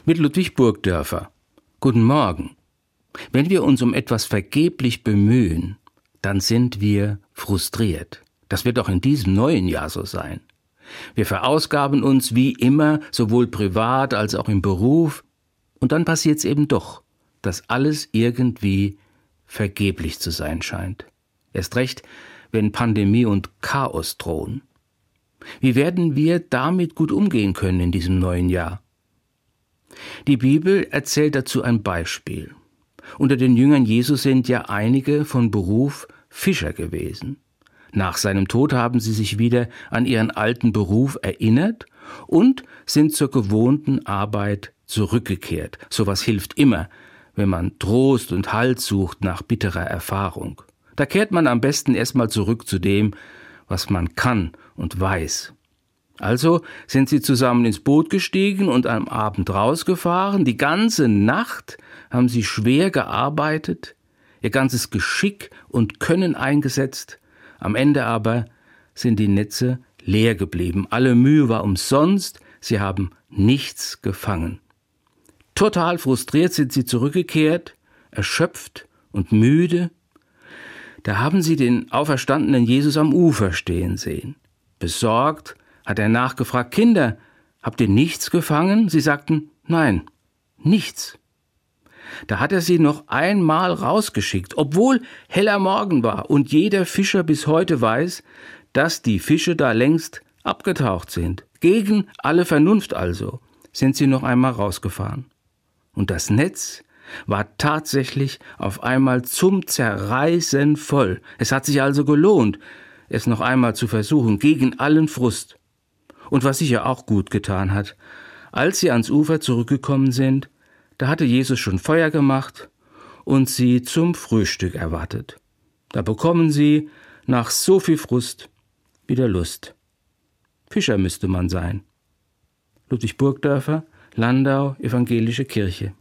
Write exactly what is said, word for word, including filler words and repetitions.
Mit Ludwig Burgdörfer. Guten Morgen. Wenn wir uns um etwas vergeblich bemühen, dann sind wir frustriert. Das wird auch in diesem neuen Jahr so sein. Wir verausgaben uns wie immer, sowohl privat als auch im Beruf. Und dann passiert es eben doch, dass alles irgendwie vergeblich zu sein scheint. Erst recht, wenn Pandemie und Chaos drohen. Wie werden wir damit gut umgehen können in diesem neuen Jahr? Die Bibel erzählt dazu ein Beispiel. Unter den Jüngern Jesu sind ja einige von Beruf Fischer gewesen. Nach seinem Tod haben sie sich wieder an ihren alten Beruf erinnert und sind zur gewohnten Arbeit zurückgekehrt. Sowas hilft immer, wenn man Trost und Halt sucht nach bitterer Erfahrung. Da kehrt man am besten erstmal zurück zu dem, was man kann und weiß. Also sind sie zusammen ins Boot gestiegen und am Abend rausgefahren. Die ganze Nacht haben sie schwer gearbeitet, ihr ganzes Geschick und Können eingesetzt. Am Ende aber sind die Netze leer geblieben. Alle Mühe war umsonst, sie haben nichts gefangen. Total frustriert sind sie zurückgekehrt, erschöpft und müde. Da haben sie den auferstandenen Jesus am Ufer stehen sehen. Besorgt hat er nachgefragt: Kinder, habt ihr nichts gefangen? Sie sagten: Nein, nichts. Da hat er sie noch einmal rausgeschickt, obwohl heller Morgen war und jeder Fischer bis heute weiß, dass die Fische da längst abgetaucht sind. Gegen alle Vernunft also sind sie noch einmal rausgefahren. Und das Netz war tatsächlich auf einmal zum Zerreißen voll. Es hat sich also gelohnt, es noch einmal zu versuchen, gegen allen Frust. Und was sicher auch gut getan hat, als sie ans Ufer zurückgekommen sind, da hatte Jesus schon Feuer gemacht und sie zum Frühstück erwartet. Da bekommen sie nach so viel Frust wieder Lust. Fischer müsste man sein. Ludwig Burgdörfer, Landau, Evangelische Kirche.